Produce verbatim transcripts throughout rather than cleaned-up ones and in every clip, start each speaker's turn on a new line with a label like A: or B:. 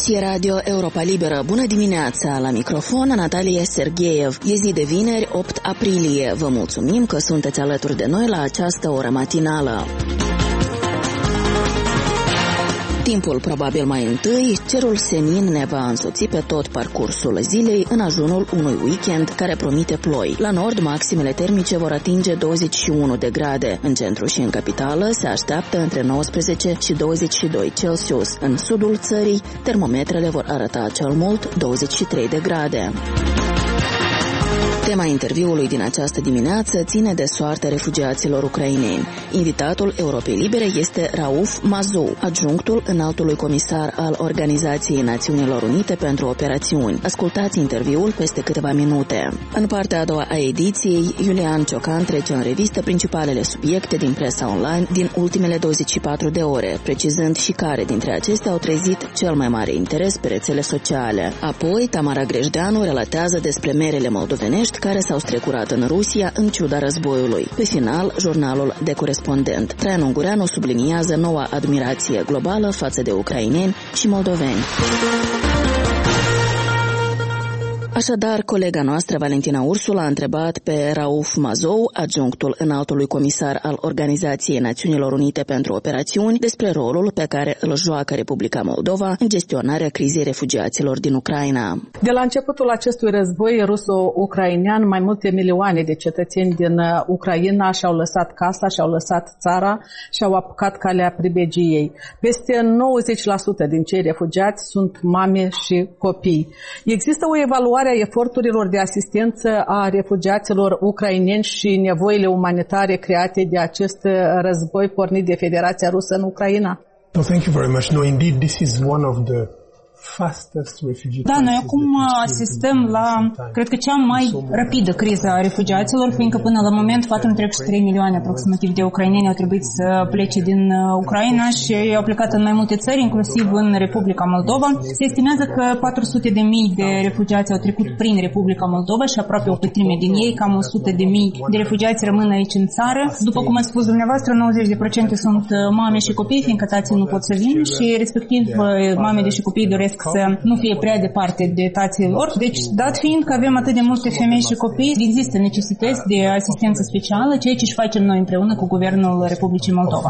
A: Ascultați Radio Europa Liberă. Bună dimineața! La microfon Natalia Sergeev. E zi de vineri, opt aprilie. Vă mulțumim că sunteți alături de noi la această oră matinală. Timpul probabil mai întâi, cerul senin ne va însoți pe tot parcursul zilei în ajunul unui weekend care promite ploi. La nord, maximele termice vor atinge douăzeci și unu de grade. În centru și în capitală se așteaptă între nouăsprezece și douăzeci și doi Celsius. În sudul țării, termometrele vor arăta cel mult douăzeci și trei de grade. Tema interviului din această dimineață ține de soarta refugiaților ucraineni. Invitatul Europei Libere este Rauf Mazou, adjunctul înaltului comisar al Organizației Națiunilor Unite pentru Operațiuni. Ascultați interviul peste câteva minute. În partea a doua a ediției, Iulian Ciocan trece în revistă principalele subiecte din presa online din ultimele douăzeci și patru de ore, precizând și care dintre acestea au trezit cel mai mare interes pe rețele sociale. Apoi, Tamara Grejdeanu relatează despre merele moldovenești care s-au strecurat în Rusia în ciuda războiului. Pe final, jurnalul de corespondent. Traian Ungureanu subliniază noua admirație globală față de ucraineni și moldoveni. Așadar, colega noastră, Valentina Ursul, a întrebat pe Rauf Mazou, adjunctul înaltului comisar al Organizației Națiunilor Unite pentru Operațiuni, despre rolul pe care îl joacă Republica Moldova în gestionarea crizei refugiaților din Ucraina.
B: De la începutul acestui război ruso-ucrainean, mai multe milioane de cetățeni din Ucraina și-au lăsat casa, și-au lăsat țara și au apucat calea pribegiei. Peste nouăzeci la sută din cei refugiați sunt mame și copii. Există o evaluare a eforturilor de asistență a refugiaților ucraineni și nevoile umanitare create de acest război pornit de Federația Rusă în Ucraina?
C: No, thank you very much. No, indeed, this is one of the
D: Da, noi acum asistăm la, cred că cea mai rapidă criză a refugiaților, fiindcă până la moment patru virgulă trei milioane aproximativ de ucraineni au trebuit să plece din Ucraina și au plecat în mai multe țări, inclusiv în Republica Moldova. Se estimează că patru sute de mii de refugiați au trecut prin Republica Moldova și aproape o treime din ei, cam o sută de mii de refugiați rămân aici în țară. După cum ați spus dumneavoastră, nouăzeci la sută sunt mame și copii, fiindcă tații nu pot să vină și respectiv mamele și copiii doresc să nu fie prea departe de tații lor. Deci, dat fiind că avem atât de multe femei și copii, există necesități de asistență specială, ceea ce și facem noi împreună cu Guvernul Republicii Moldova.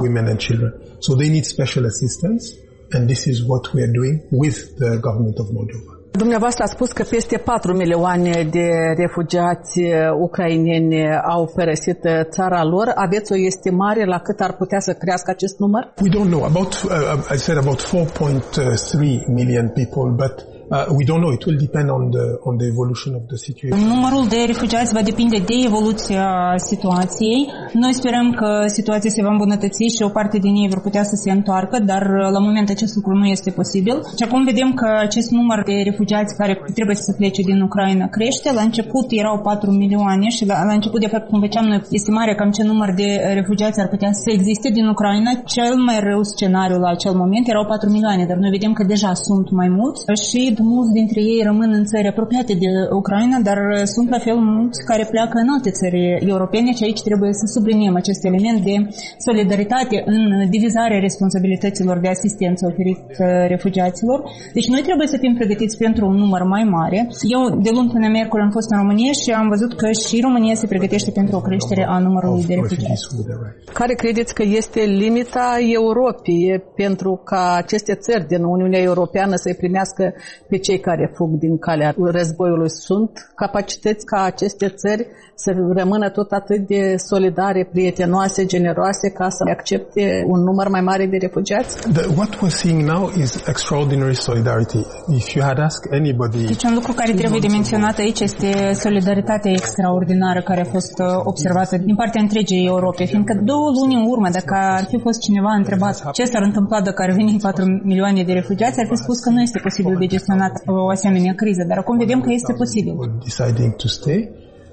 C: So they need special assistance, and this is what we are doing with the government of Moldova.
B: Dumneavoastră a spus că peste patru milioane de refugiați ucraineni au părăsit țara lor. Aveți o estimare la cât ar putea să crească acest număr?
C: We don't know. About, uh, I said about four point three million people, but Uh, we don't know. It will depend on the on the evolution of the situation.
D: Numărul de refugiați va depinde de evoluția situației. Noi sperăm că situația se va îmbunătăți și o parte din ei vor putea să se întoarcă, dar la moment acest lucru nu este posibil. Și acum vedem că acest număr de refugiați care trebuie să plece din Ucraina crește. La început erau patru milioane și la, la început, de fapt, când făceam noi estimarea cam ce număr de refugiați ar putea să existe din Ucraina, cel mai rău scenariu la acel moment erau patru milioane, dar noi vedem că deja sunt mai mulți și mulți dintre ei rămân în țări apropiate de Ucraina, dar sunt la fel mulți care pleacă în alte țări europene și aici trebuie să subliniem acest element de solidaritate în divizarea responsabilităților de asistență oferit refugiaților. Deci noi trebuie să fim pregătiți pentru un număr mai mare. Eu de luni până miercuri am fost în România și am văzut că și România se pregătește pentru o creștere a numărului de refugiați.
B: Care credeți că este limita Europei pentru ca aceste țări din Uniunea Europeană să-i primească pe cei care fug din calea războiului? Sunt capacități ca aceste țări să rămână tot atât de solidare, prietenoase, generoase, ca să accepte un număr mai mare de refugiați?
C: The, what we're seeing now is extraordinary solidarity. If you had asked anybody...
D: Deci un lucru care trebuie de menționat aici este solidaritatea extraordinară care a fost observată din partea întregii Europe, fiindcă două luni în urmă, dacă ar fi fost cineva întrebat ce s-ar întâmpla dacă ar veni patru milioane de refugiați, ar fi spus că nu este posibil de gestionat o asemenea criză, dar acum vedem că este posibil.
C: Deciding to stay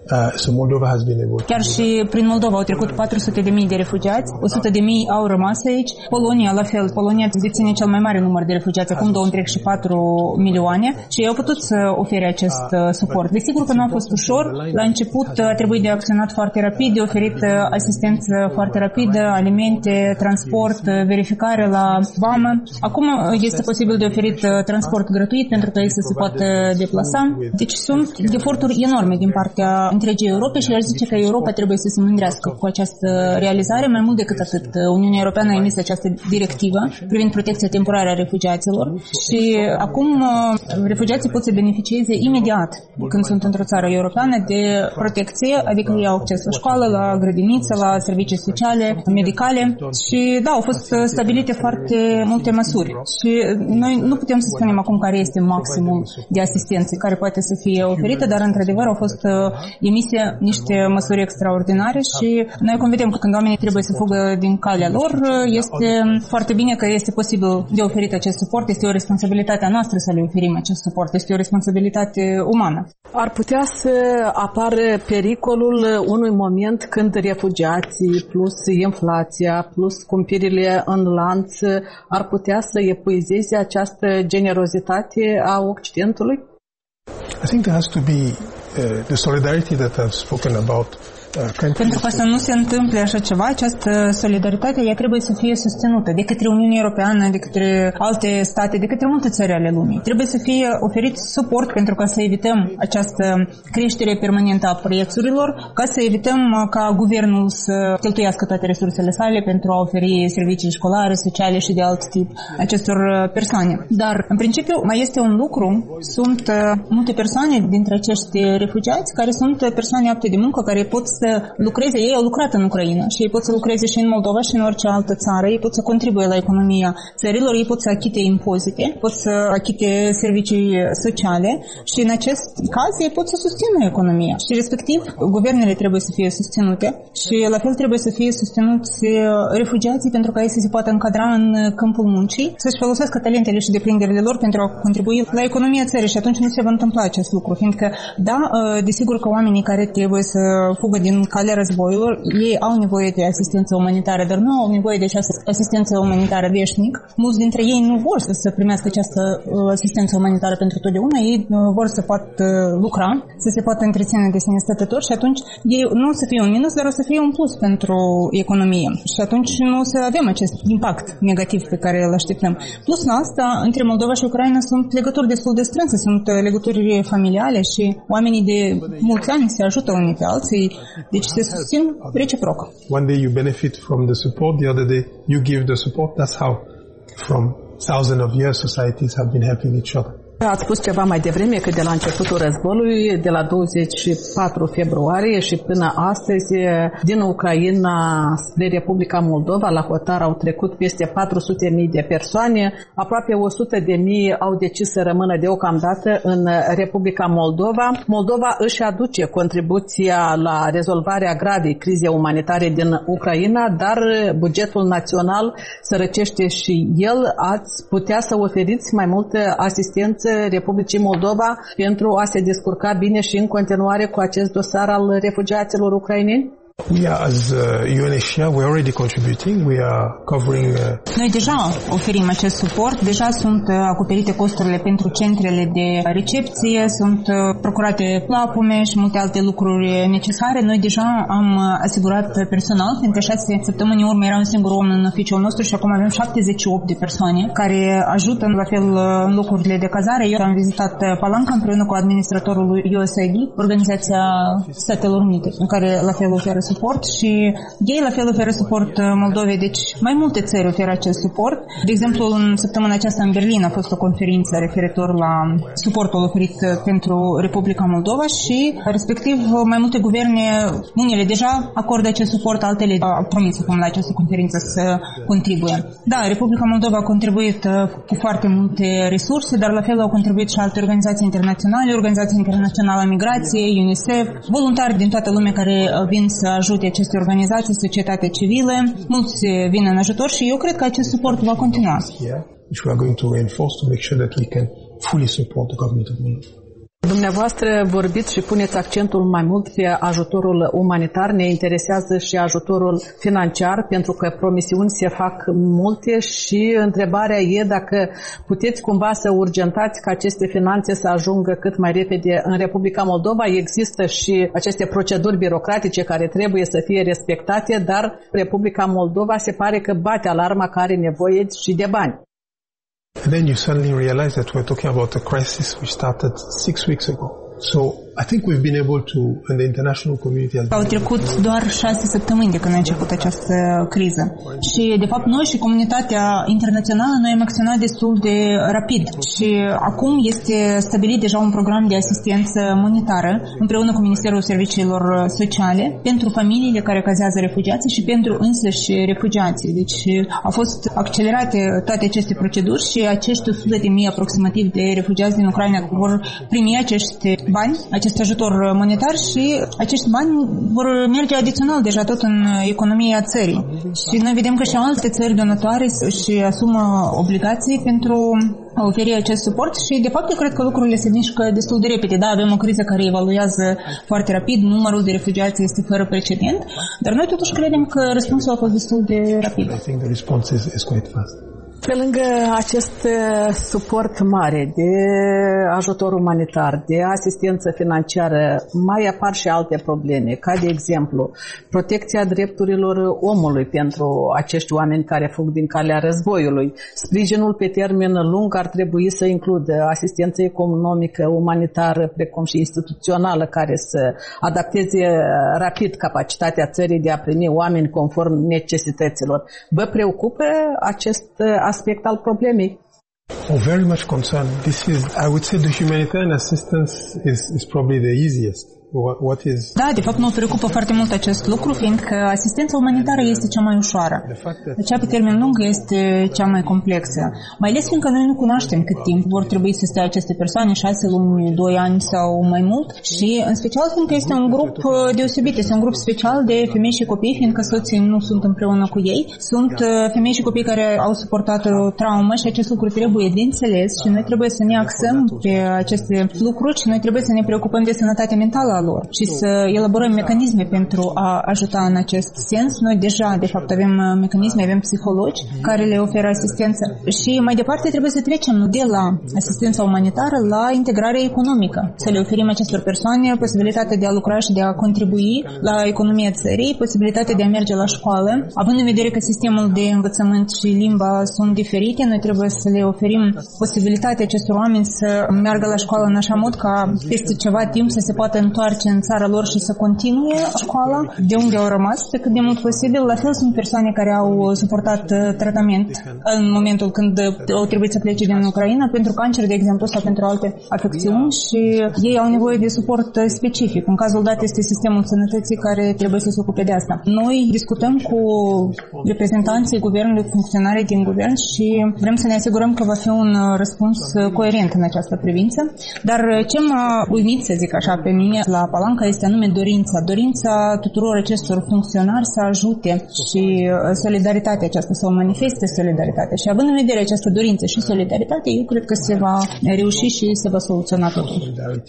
C: Uh, so Moldova has been able to
D: Chiar și prin Moldova au trecut patru sute de mii de refugiați, o sută de mii au rămas aici. Polonia, la fel, Polonia deține cel mai mare număr de refugiați, acum două întreg și patru milioane, și ei au putut să ofere acest suport. Desigur că nu a fost ușor. La început a trebuit de acționat foarte rapid, de oferit asistență foarte rapidă, alimente, transport, verificare la vamă. Acum este posibil de oferit transport gratuit pentru că ei să se poată deplasa. Deci sunt eforturi enorme din partea întregii Europe și aș zice că Europa trebuie să se mândrească cu această realizare. Mai mult decât atât, Uniunea Europeană a emis această directivă privind protecția temporară a refugiaților și acum refugiații pot să beneficieze imediat când sunt într-o țară europeană de protecție, adică ei au acces la școală, la grădiniță, la servicii sociale, medicale și da, au fost stabilite foarte multe măsuri și noi nu putem să spunem acum care este maximul de asistență care poate să fie oferită, dar într-adevăr au fost emise niște măsuri extraordinare și noi cum vedem că când oamenii trebuie să fugă din calea lor, este foarte bine că este posibil de oferit acest suport, este o responsabilitate a noastră să le oferim acest suport, este o responsabilitate umană.
B: Ar putea să apară pericolul unui moment când refugiații plus inflația plus scumpirile în lanț ar putea să epuizeze această generozitate a Occidentului?
C: I think there has to be uh, the solidarity that I've spoken about.
D: Pentru ca să nu se întâmple așa ceva, această solidaritate ea trebuie să fie susținută de către Uniunea Europeană, de către alte state, de către multe țări ale lumii. Trebuie să fie oferit suport pentru ca să evităm această creștere permanentă a prețurilor, ca să evităm ca guvernul să cheltuiască toate resursele sale pentru a oferi servicii școlare, sociale și de alt tip acestor persoane. Dar, în principiu, mai este un lucru. Sunt multe persoane dintre acești refugiați care sunt persoane apte de muncă, care pot să lucreze, ei au lucrat în Ucraina și ei pot să lucreze și în Moldova și în orice altă țară, ei pot să contribuie la economia țărilor, ei pot să achite impozite, pot să achite servicii sociale și în acest caz ei pot să susțină economia și respectiv guvernele trebuie să fie susținute și la fel trebuie să fie susținuți refugiații pentru ca ei să se poată încadra în câmpul muncii, să-și folosească talentele și deprinderile lor pentru a contribui la economia țării și atunci nu se va întâmpla acest lucru, fiindcă da, desigur că oamenii care trebuie să fugă din calea războiilor, ei au nevoie de asistență umanitară, dar nu au nevoie de această asistență umanitară veșnic. Mulți dintre ei nu vor să primească această asistență umanitară pentru totdeauna, ei vor să poată lucra, să se poată întreține de sine stătători și atunci ei nu o să fie un minus, dar o să fie un plus pentru economie. Și atunci nu o să avem acest impact negativ pe care îl așteptăm. Plus la asta, între Moldova și Ucraina sunt legături destul de strânse, sunt legături familiale și oamenii de mulți ani se ajută unii pe alții. Deci se susțin reciproc.
C: One day you benefit from the support, the other day you give the support. That's how from thousands of years societies have been helping each other.
B: Ați spus ceva mai devreme că de la începutul războiului, de la douăzeci și patru februarie și până astăzi, din Ucraina spre Republica Moldova, la hotar au trecut peste patru sute de mii de persoane, aproape o sută de mii au decis să rămână deocamdată în Republica Moldova. Moldova își aduce contribuția la rezolvarea gravei crize umanitare din Ucraina, dar bugetul național sărăcește și el. Ați putea să oferiți mai multă asistență Republicii Moldova pentru a se descurca bine și în continuare cu acest dosar al refugiaților ucraineni?
C: We are, as uh, U N H C R, we are already contributing. We are covering. Uh...
D: Noi deja oferim acest suport, deja sunt acoperite costurile pentru centrele de recepție, sunt procurate plapume și multe alte lucruri necesare. Noi deja am asigurat personal, fiindcă șase săptămâni în urmă era un singur om în oficiul nostru și acum avem șaptezeci și opt de persoane care ajută la fel în locurile de cazare. Eu am vizitat Palanca împreună cu administratorul U S A I D, Organizația Statelor Unite, în care la fel oferă suport și ei la fel oferă suport Moldovei, deci mai multe țări oferă acest suport. De exemplu, în săptămâna aceasta în Berlin a fost o conferință referitor la suportul oferit pentru Republica Moldova și respectiv mai multe guverne, unele deja acordă acest suport, altele au promis acum la această conferință să contribuie. Da, Republica Moldova a contribuit cu foarte multe resurse, dar la fel au contribuit și alte organizații internaționale, Organizația Internațională a Migrației, UNICEF, voluntari din toată lumea care vin să ajute aceste organizații, societatea civilă, mulți vin în ajutor și eu cred că acest suport va continua.
C: Yeah, which we are going to reinforce to make sure that we can fully support the government of Moldova.
B: Dumneavoastră vorbiți și puneți accentul mai mult pe ajutorul umanitar, ne interesează și ajutorul financiar, pentru că promisiuni se fac multe și întrebarea e dacă puteți cumva să urgentați ca aceste finanțe să ajungă cât mai repede în Republica Moldova. Există și aceste proceduri birocratice care trebuie să fie respectate, dar Republica Moldova se pare că bate alarma că are nevoie și de bani.
C: And then you suddenly realize that we're talking about a crisis which started six weeks ago. So I think we've been able to, and the international community has...
D: Au trecut doar șase săptămâni de când a început această criză. Și, de fapt, noi și comunitatea internațională, noi am acționat destul de rapid. Și acum este stabilit deja un program de asistență monetară împreună cu Ministerul Serviciilor Sociale pentru familiile care cazează refugiații și pentru însăși refugiații. Deci au fost accelerate toate aceste proceduri și acești o sută de mii aproximativ de refugiați din Ucraina vor primi acești bani, acest ajutor monetar și acești bani vor merge adițional deja tot în economia țării. Și noi vedem că și alte țări donatoare își asumă obligații pentru a oferi acest suport și, de fapt, eu cred că lucrurile se mișcă destul de repede. Da, avem o criză care evaluează foarte rapid, numărul de refugiați este fără precedent, dar noi totuși credem că răspunsul a fost destul de rapid.
C: I think the response is, is quite fast.
B: Pe lângă acest suport mare de ajutor umanitar, de asistență financiară, mai apar și alte probleme, ca de exemplu protecția drepturilor omului pentru acești oameni care fug din calea războiului. Sprijinul pe termen lung ar trebui să includă asistență economică, umanitară, precum și instituțională, care să adapteze rapid capacitatea țării de a primi oameni conform necesităților. Vă preocupă acest aspect al problemei?
C: Oh, very much concerned. This is, I would say, the humanitarian assistance is, is probably the easiest. What, what is...
D: Da, de fapt mă preocupă foarte mult acest lucru, fiindcă asistența umanitară este cea mai ușoară. Cea pe termen lung este cea mai complexă. Mai ales fiindcă noi nu cunoaștem cât timp vor trebui să stea aceste persoane, șase luni, doi ani sau mai mult. Și în special fiindcă este un grup deosebit, este un grup special de femei și copii, fiindcă soții nu sunt împreună cu ei. Sunt femei și copii care au suportat o traumă și acest lucru trebuie de înțeles și noi trebuie să ne axăm pe aceste lucruri și noi trebuie să ne preocupăm de sănătatea mentală lor și să elaborăm mecanisme pentru a ajuta în acest sens. Noi deja, de fapt, avem mecanisme, avem psihologi care le oferă asistență și mai departe trebuie să trecem de la asistența umanitară la integrarea economică, să le oferim acestor persoane posibilitatea de a lucra și de a contribui la economia țării, posibilitatea de a merge la școală. Având în vedere că sistemul de învățământ și limba sunt diferite, noi trebuie să le oferim posibilitatea acestor oameni să meargă la școală în așa mod ca peste ceva timp să se poată întoarce în țara lor și să continue școala de unde au rămas pe cât de mult posibil. La fel sunt persoane care au suportat tratament în momentul când au trebuit să plece din Ucraina pentru cancer, de exemplu, sau pentru alte afecțiuni și ei au nevoie de suport specific. În cazul dat este sistemul sănătății care trebuie să se ocupe de asta. Noi discutăm cu reprezentanții guvernului, funcționarii din guvern și vrem să ne asigurăm că va fi un răspuns coerent în această privință. Dar ce m-a uimit, să zic așa, pe mine la Palanca este anume dorința. Dorința tuturor acestor funcționari să ajute și solidaritatea aceasta, să o manifeste solidaritatea. Și având în vedere această dorință și solidaritate, eu cred că se va reuși și se va soluționa totul.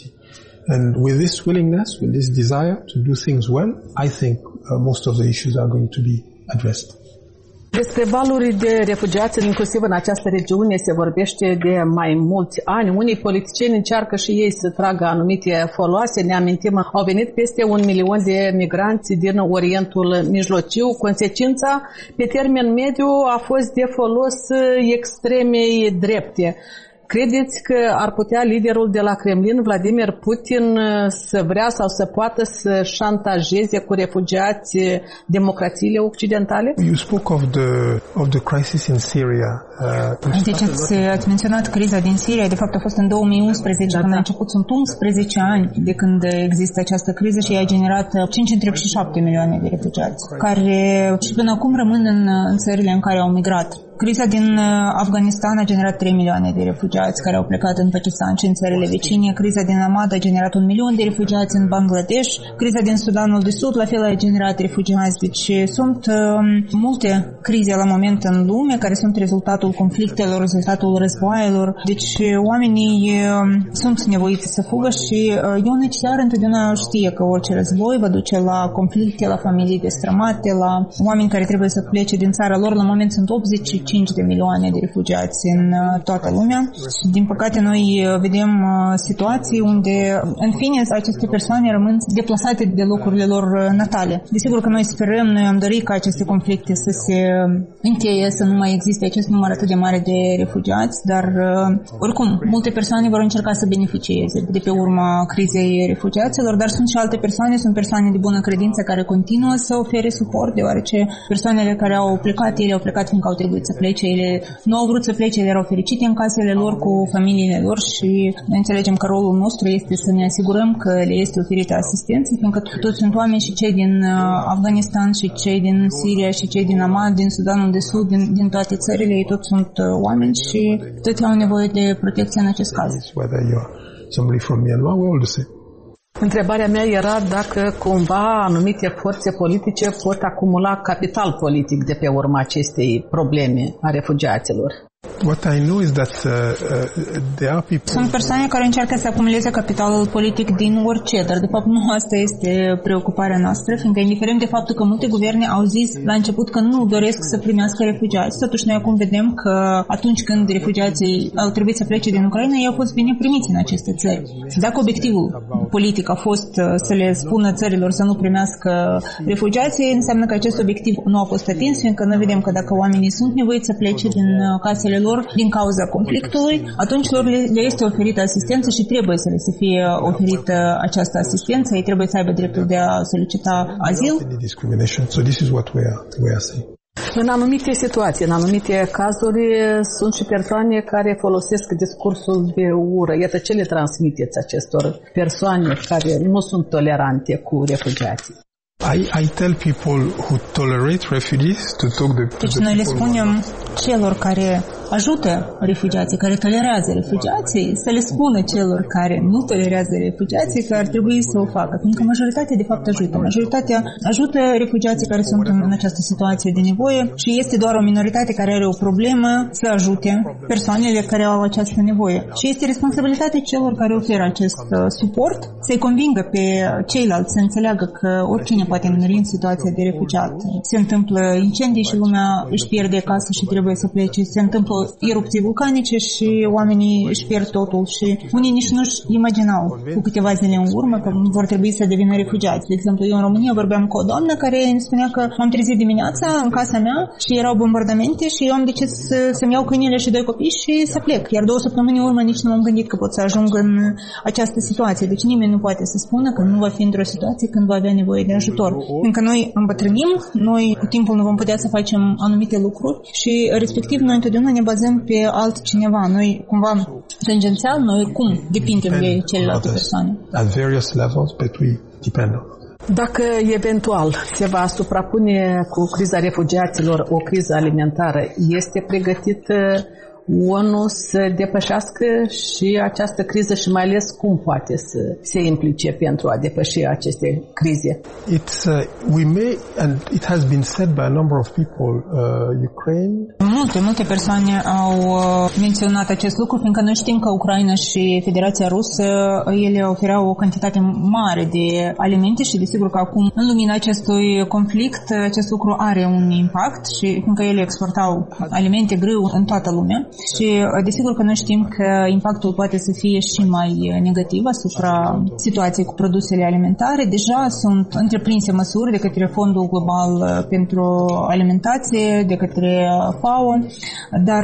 C: And with this willingness, with this desire to do things well, I think uh, most of the issues are going to be addressed.
B: Despre valuri de refugiați, inclusiv în această regiune, se vorbește de mai mulți ani. Unii politicieni încearcă și ei să tragă anumite foloase. Ne amintim, au venit peste un milion de migranți din Orientul Mijlociu. Consecința, pe termen mediu, a fost de folos extremei drepte. Credeți că ar putea liderul de la Kremlin, Vladimir Putin, să vrea sau să poată să șantajeze cu refugiați democrațiile occidentale?
C: You spoke of the of the crisis in Syria.
D: Uh, deci ați, ați menționat criza din Siria. De fapt a fost în două mii unsprezece, da, când a început. Sunt unsprezece ani de când există această criză și a generat cinci între și șapte milioane de refugiați, care și până acum rămân în, în țările în care au migrat. Criza din Afganistan a generat trei milioane de refugiați care au plecat în Pakistan și în țările vecine. Criza din Amad a generat un milion de refugiați în Bangladesh. Criza din Sudanul de Sud la fel a generat refugiați. Deci sunt uh, multe crize la moment în lume care sunt rezultatul conflictelor, rezultatul războaielor. Deci oamenii uh, sunt nevoiți să fugă și uh, U N H C R întotdeauna știe că orice război va duce la conflicte, la familii destrămate, la oameni care trebuie să plece din țara lor. La moment sunt optzeci și cinci de milioane de refugiați în toată lumea și din păcate noi vedem situații unde în fine aceste persoane rămân deplasate de locurile lor natale. Desigur că noi sperăm, noi am dorit ca aceste conflicte să se încheie, să nu mai existe acest număr atât de mare de refugiați, dar oricum multe persoane vor încerca să beneficieze de pe urma crizei refugiaților, dar sunt și alte persoane, sunt persoane de bună credință care continuă să ofere suport, deoarece persoanele care au plecat, ele au plecat fiindcă au trebuit să plece, ele nu au vrut să plece, ele erau fericite în casele lor cu familiile lor și noi înțelegem că rolul nostru este să ne asigurăm că le este oferită asistență, fiindcă toți sunt oameni și cei din Afganistan și cei din Siria și cei din Amad, din Sudanul de Sud, din, din toate țările, ei toți sunt oameni și toți au nevoie de protecție în acest caz.
B: Întrebarea mea era dacă cumva anumite forțe politice pot acumula capital politic de pe urma acestei probleme a refugiaților.
C: What I know is that uh, uh, there are people...
D: Sunt persoane care încearcă să acumuleze capitalul politic din orice, dar de fapt nu asta este preocuparea noastră, fiindcă indiferent de faptul că multe guverne au zis la început că nu doresc să primească refugiați, totuși noi acum vedem că atunci când refugiații au trebuit să plece din Ucraina, ei au fost bine primiți în aceste țări. Dacă obiectivul politic a fost să le spună țărilor să nu primească refugiații, înseamnă că acest obiectiv nu a fost atins, fiindcă noi vedem că dacă oamenii sunt nevoiți să plece din casele lor din cauza conflictului, atunci lor le este oferită asistență și trebuie să le se fie oferită această asistență. Ei trebuie să aibă dreptul de a solicita azil.
B: În anumite situații, în anumite cazuri, sunt și persoane care folosesc discursul de ură. Iată, ce le transmiteți acestor persoane care nu sunt tolerante cu refugiații?
C: I, I tell people who tolerate refugees to talk the, to
D: deci
C: the
D: noi le spunem celor care ajută refugiații, care tolerează refugiații, să le spună celor care nu tolerează refugiații că ar trebui să o facă. Pentru că majoritatea de fapt ajută. Majoritatea ajută refugiații care sunt în această situație de nevoie și este doar o minoritate care are o problemă să ajute persoanele care au această nevoie. Și este responsabilitatea celor care oferă acest suport să-i convingă pe ceilalți să înțeleagă că oricine poate muri în situația de refugiat. Se întâmplă incendii și lumea își pierde casă și trebuie să plece. Se întâmplă erupții vulcanice și oamenii își pierd totul și unii nici nu-și imaginau cu câteva zile în urmă că vor trebui să devină refugiați. De exemplu, eu în România vorbeam cu o doamnă care îmi spunea că m-am trezit dimineața în casa mea și erau bombardamente și eu am decis să, să-mi iau câinile și doi copii și să plec. Iar două săptămâni în urmă nici nu m-am gândit că pot să ajung în această situație. Deci nimeni nu poate să spună că nu va fi într-o situație când va avea nevoie de ajutor. Încă noi îmbătrânim, noi cu timpul nu vom putea să facem anumite lucruri și respectiv noi întotdeauna ne bazăm pe altcineva. Noi cumva tangențial, noi cum depindem de celelalte persoane.
C: At various levels, but we depend on.
B: Dacă eventual se va suprapune cu criza refugiaților o criză alimentară, este pregătită O N U să depășească și această criză și mai ales cum poate să se implice pentru a depăși aceste crize?
C: It's, uh, we may, and it has been said by a number of people, uh, Ukraine.
D: Multe, multe persoane au menționat acest lucru, fiindcă noi știm că Ucraina și Federația Rusă, ele ofereau o cantitate mare de alimente și desigur că acum, în lumina acestui conflict, acest lucru are un impact și fiindcă ele exportau alimente greu în toată lumea. Și desigur că noi știm că impactul poate să fie și mai negativ asupra situației cu produsele alimentare. Deja sunt întreprinse măsuri de către Fondul Global pentru Alimentație, de către F A O, dar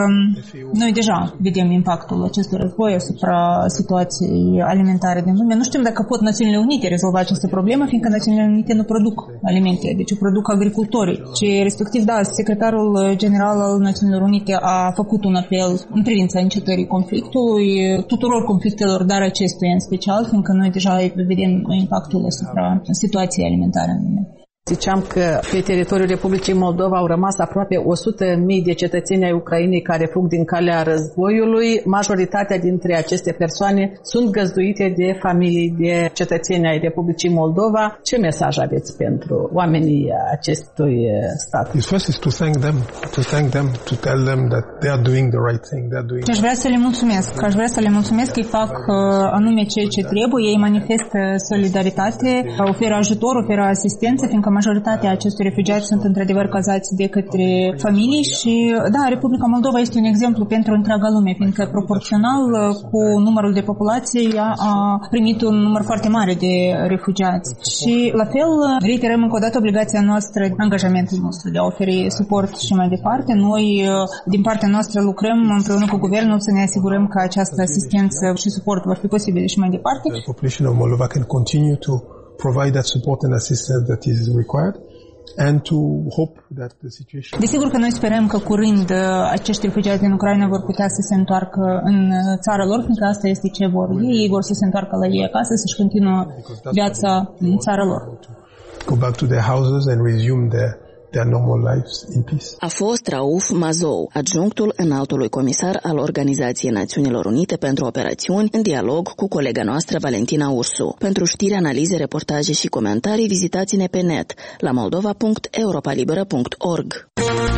D: noi deja vedem impactul acestui război asupra situației alimentare din lume. Nu știm dacă pot Națiunile Unite rezolva această problemă, fiindcă Națiunile Unite nu produc alimente, deci o produc agricultorii. Și respectiv, da, secretarul general al Națiunilor Unite a făcut un apel în privința încetării conflictului, tuturor conflictelor, dar acestuia în special, fiindcă noi deja vedem impactul asupra situației alimentare în lume.
B: Ziceam că pe teritoriul Republicii Moldova au rămas aproape o sută de mii de cetățeni ai Ucrainei care fug din calea războiului. Majoritatea dintre aceste persoane sunt găzduite de familii de cetățeni ai Republicii Moldova. Ce mesaj aveți pentru oamenii acestui stat?
C: First is to thank them, to thank them, to tell them that they are doing the right thing. They are doing.
D: Aș vrea să le mulțumesc. Aș vrea să le mulțumesc că îi fac anume ceea ce trebuie. Ei manifestă solidaritate, oferă ajutor, oferă asistență, fiindcă majoritatea acestor refugiați sunt într-adevăr cazați de către familii și, da, Republica Moldova este un exemplu pentru întreaga lume, fiindcă proporțional cu numărul de populație ea a primit un număr foarte mare de refugiați. Și, la fel, reiterăm încă o dată obligația noastră, angajamentul nostru de a oferi suport și mai departe. Noi, din partea noastră, lucrăm împreună cu guvernul să ne asigurăm că această asistență și suport vor fi posibile și mai departe.
C: The population of Moldova can continue to provide that support and assistance that is required and to hope that the situation.
D: Desigur că noi sperăm că curând acești refugiați din Ucraina vor putea să se întoarcă în țara lor, fiindcă asta este ce vor ei. Ei vor să se întoarcă la ei acasă, să-și continuă viața în țara lor.
C: Go back to their houses and resume their their normal lives in peace.
A: A fost Rauf Mazou, adjunctul înaltului comisar al Organizației Națiunilor Unite pentru Operațiuni, în dialog cu colega noastră Valentina Ursu. Pentru știri, analize, reportaje și comentarii, vizitați-ne pe net la moldova punct europalibera punct org.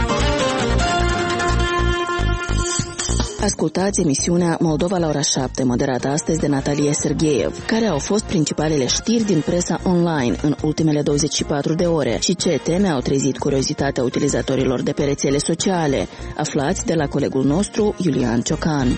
A: Ascultați emisiunea Moldova la ora șapte, moderată astăzi de Natalia Sergeev. Care au fost principalele știri din presa online în ultimele douăzeci și patru de ore și ce teme au trezit curiozitatea utilizatorilor de pe rețele sociale? Aflați de la colegul nostru, Iulian Ciocan.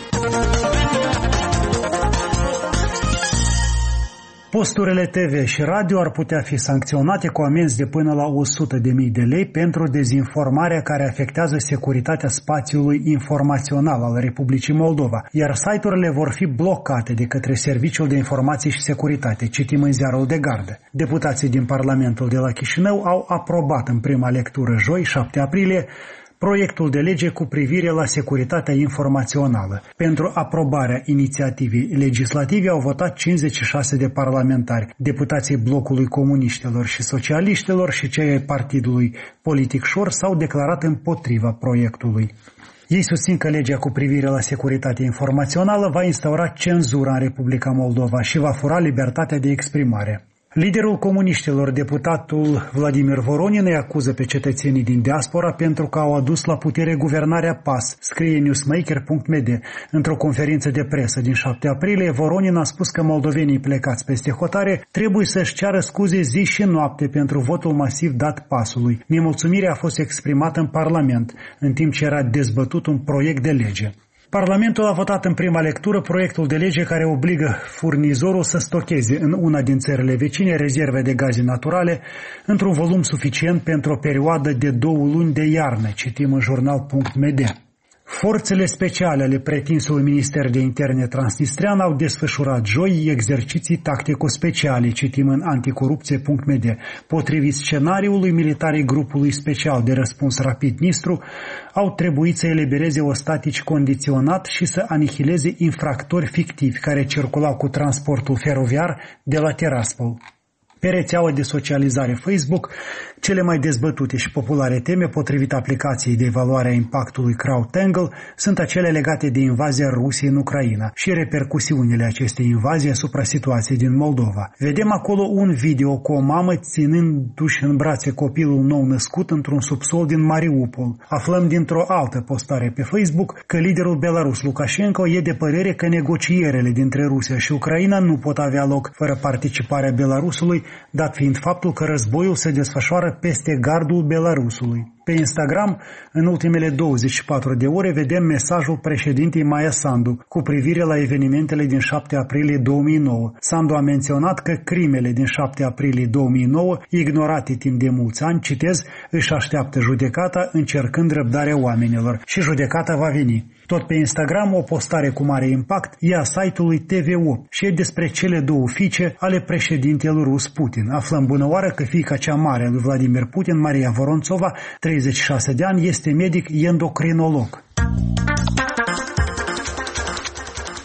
E: Posturile T V și radio ar putea fi sancționate cu amenzi de până la o sută de mii de lei pentru dezinformarea care afectează securitatea spațiului informațional al Republicii Moldova, iar site-urile vor fi blocate de către Serviciul de Informații și Securitate, citim în Ziarul de Gardă. Deputații din Parlamentul de la Chișinău au aprobat în prima lectură joi, șapte aprilie, proiectul de lege cu privire la securitatea informațională. Pentru aprobarea inițiativei legislative au votat cincizeci și șase de parlamentari, deputații blocului comuniștilor și socialiștilor și cei ai partidului politic Șor s-au declarat împotriva proiectului. Ei susțin că legea cu privire la securitatea informațională va instaura cenzura în Republica Moldova și va fura libertatea de exprimare. Liderul comuniștilor, deputatul Vladimir Voronin, îi acuză pe cetățenii din diaspora pentru că au adus la putere guvernarea P A S, scrie newsmaker punct m d. Într-o conferință de presă din șapte aprilie, Voronin a spus că moldovenii plecați peste hotare trebuie să-și ceară scuze zi și noapte pentru votul masiv dat P A S-ului. Nemulțumirea a fost exprimată în Parlament, în timp ce era dezbătut un proiect de lege. Parlamentul a votat în prima lectură proiectul de lege care obligă furnizorul să stocheze în una din țările vecine rezerve de gaze naturale într-un volum suficient pentru o perioadă de două luni de iarnă, citim în jurnal punct m d. Forțele speciale ale pretinsului Minister de Interne Transnistrean au desfășurat joi exerciții tactico-speciale, citim în anticorupție punct m d. Potrivit scenariului, militarii grupului special de răspuns rapid Nistru au trebuit să elibereze ostatici condiționat și să anihileze infractori fictivi care circulau cu transportul feroviar de la Tiraspol. Pe rețeaua de socializare Facebook, cele mai dezbătute și populare teme, potrivit aplicației de evaluare a impactului CrowdTangle, sunt acele legate de invazia Rusiei în Ucraina și repercusiunile acestei invazii asupra situației din Moldova. Vedem acolo un video cu o mamă ținându-și în brațe copilul nou născut într-un subsol din Mariupol. Aflăm dintr-o altă postare pe Facebook că liderul belarus Lukashenko e de părere că negocierele dintre Rusia și Ucraina nu pot avea loc fără participarea Belarusului, dat fiind faptul că războiul se desfășoară peste gardul Belarusului. Pe Instagram, în ultimele douăzeci și patru de ore, vedem mesajul președintei Maia Sandu cu privire la evenimentele din șapte aprilie două mii nouă. Sandu a menționat că crimele din șapte aprilie două mii nouă, ignorate timp de mulți ani, citez, își așteaptă judecata încercând răbdarea oamenilor și judecata va veni. Tot pe Instagram, o postare cu mare impact e a site-ului T V opt și e despre cele două fiice ale președintelui rus Putin. Aflăm bunăoară că fiica cea mare a lui Vladimir Putin, Maria Vorontsova, treizeci și șase de ani, este medic endocrinolog.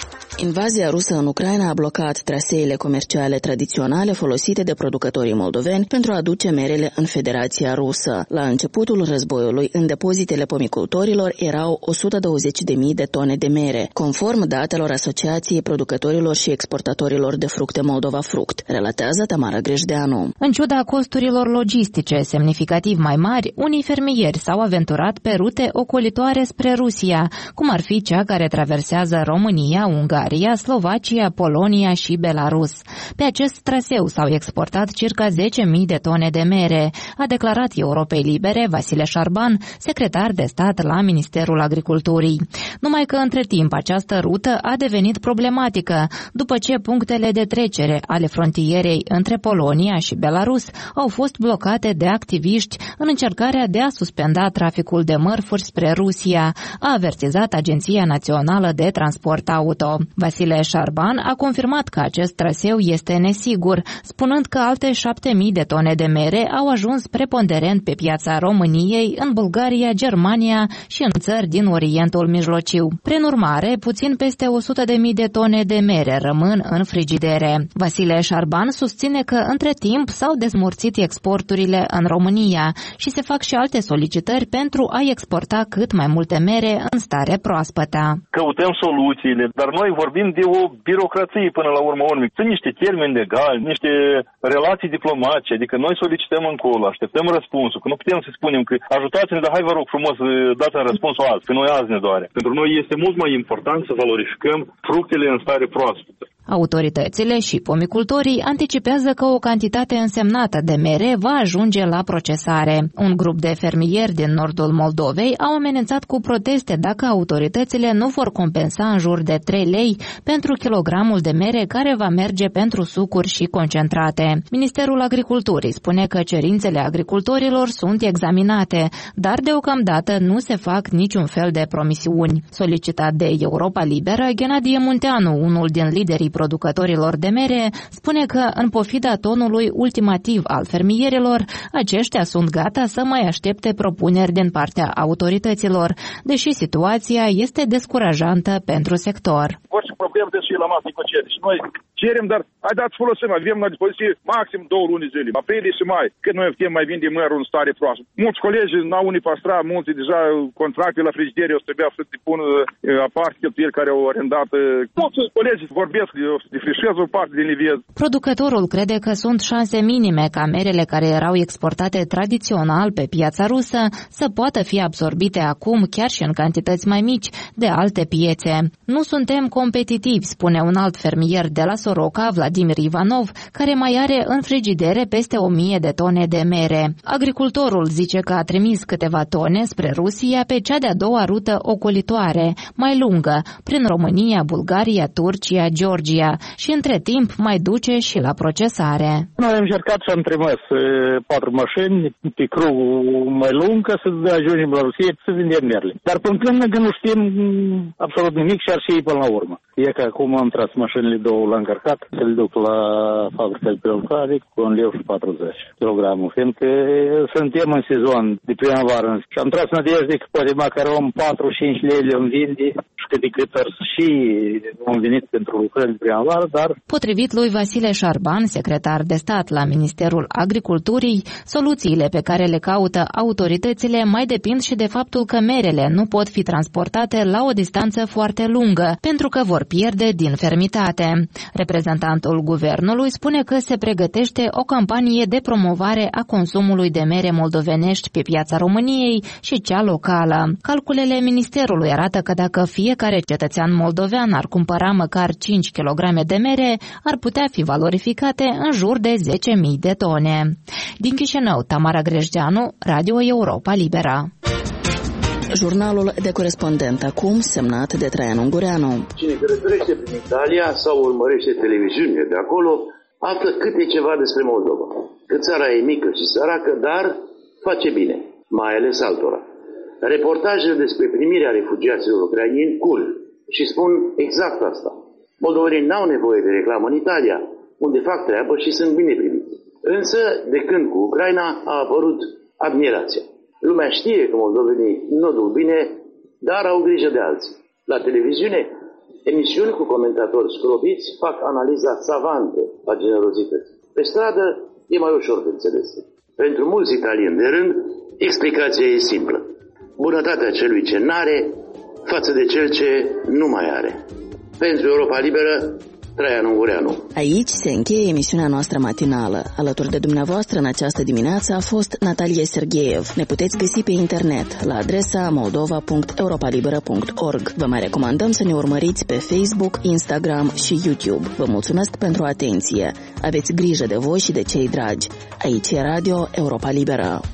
A: Invazia rusă în Ucraina a blocat traseele comerciale tradiționale folosite de producătorii moldoveni pentru a aduce merele în Federația Rusă. La începutul războiului, în depozitele pomicultorilor erau o sută douăzeci de mii de tone de mere, conform datelor Asociației Producătorilor și Exportatorilor de Fructe Moldova Fruct, relatează Tamara Grejdeanu.
F: În ciuda costurilor logistice semnificativ mai mari, unii fermieri s-au aventurat pe rute ocolitoare spre Rusia, cum ar fi cea care traversează România, Ungaria, Slovacia, Polonia și Belarus. Pe acest traseu s-au exportat circa zece mii de tone de mere, a declarat Europei Libere Vasile Șarban, secretar de stat la Ministerul Agriculturii. Numai că între timp această rută a devenit problematică, după ce punctele de trecere ale frontierei între Polonia și Belarus au fost blocate de activiști în încercarea de a suspenda traficul de mărfuri spre Rusia, a avertizat Agenția Națională de Transport Auto. Vasile Șarban a confirmat că acest traseu este nesigur, spunând că alte șapte mii de tone de mere au ajuns preponderent pe piața României, în Bulgaria, Germania și în țări din Orientul Mijlociu. Prin urmare, puțin peste o sută de mii de tone de mere rămân în frigidere. Vasile Șarban susține că între timp s-au dezmorțit exporturile în România și se fac și alte solicitări pentru a exporta cât mai multe mere în stare proaspătă.
G: Căutăm soluțiile, dar noi vorbim de o birocrație până la urmă urmei. Sunt niște termeni legali, niște relații diplomatice, adică noi solicităm încolo, așteptăm răspunsul, că nu putem să spunem că ajutați-ne, dar hai vă rog frumos, dați în răspunsul azi, că noi azi ne doare. Pentru noi este mult mai important să valorificăm fructele în stare proaspătă.
F: Autoritățile și pomicultorii anticipează că o cantitate însemnată de mere va ajunge la procesare. Un grup de fermieri din nordul Moldovei au amenințat cu proteste dacă autoritățile nu vor compensa în jur de trei lei pentru kilogramul de mere care va merge pentru sucuri și concentrate. Ministerul Agriculturii spune că cerințele agricultorilor sunt examinate, dar deocamdată nu se fac niciun fel de promisiuni. Solicitat de Europa Liberă, Ghenadie Munteanu, unul din liderii producătorilor de mere, spune că, în pofida tonului ultimativ al fermierilor, aceștia sunt gata să mai aștepte propuneri din partea autorităților, deși situația este descurajantă pentru sector.
H: Orice problemă trebuie să fie la masă negociere. Și noi cerem, dar haideți folosim, avem la dispoziție maxim două luni zile, aprilie și mai, când noi putem mai vinde mărul în stare proastă. Mulți colegi n-au unii păstra, mulți deja contracte la frigiderie o să trebuia să depună aparte cheltuieli care au arendat. Mulți colegi vorbesc de frișez o parte din liviez.
F: Producătorul crede că sunt șanse minime ca merele care erau exportate tradițional pe piața rusă să poată fi absorbite acum, chiar și în cantități mai mici, de alte piețe. Nu suntem competitivi, spune un alt fermier de la Soroca, Vladimir Ivanov, care mai are în frigidere peste o mie de tone de mere. Agricultorul zice că a trimis câteva tone spre Rusia pe cea de-a doua rută ocolitoare, mai lungă, prin România, Bulgaria, Turcia, Georgia, și între timp mai duce și la procesare.
I: Noi am încercat să am trimis patru mașini pe crugul mai lung ca să ajungem la Rusia să vindem merele. Dar până când nu știm absolut nimic și ar și până la urmă. E că acum am tras mașinile două la încărcat, să le duc la fabrica de prelucrare cu un leu și patruzeci kilograme, fiindcă suntem în sezon de primăvară și am tras nădejde că poate măcar om patru-cinci lei le vinde și că de cât și am venit pentru lucrări de primăvară, dar...
F: Potrivit lui Vasile Șarban, secretar de stat la Ministerul Agriculturii, soluțiile pe care le caută autoritățile mai depind și de faptul că merele nu pot fi transportate la o distanță foarte lungă, pentru că vor pierde din fermitate. Reprezentantul guvernului spune că se pregătește o campanie de promovare a consumului de mere moldovenești pe piața României și cea locală. Calculele ministerului arată că dacă fiecare cetățean moldovean ar cumpăra măcar cinci kilograme de mere, ar putea fi valorificate în jur de zece mii de tone. Din Chișinău, Tamara Grejdeanu, Radio Europa Libera.
A: Jurnalul de corespondent acum, semnat de Traian Ungureanu.
J: Cine călătorește prin Italia sau urmărește televiziunile de acolo, află câte ceva despre Moldova. Că țara e mică și săracă, dar face bine, mai ales altora. Reportajele despre primirea refugiaților ucrainieni curg și spun exact asta. Moldovenii n-au nevoie de reclamă în Italia, unde fac treabă și sunt bine primiți. Însă, de când cu Ucraina a apărut admirația. Lumea știe că moldovenii nu duc bine, dar au grijă de alții. La televiziune, Emisiuni cu comentatori scrobiți fac analiza savantă a generozității. Pe stradă e mai ușor de înțeles. Pentru mulți italieni de rând, explicația e simplă. Bunătatea celui ce n-are față de cel ce nu mai are. Pentru Europa Liberă, Traian Ungureanu.
A: Aici se încheie emisiunea noastră matinală. Alături de dumneavoastră în această dimineață a fost Natalia Sergeev. Ne puteți găsi pe internet la adresa moldova punct europalibera punct org. Vă mai recomandăm să ne urmăriți pe Facebook, Instagram și YouTube. Vă mulțumesc pentru atenție. Aveți grijă de voi și de cei dragi. Aici e Radio Europa Liberă.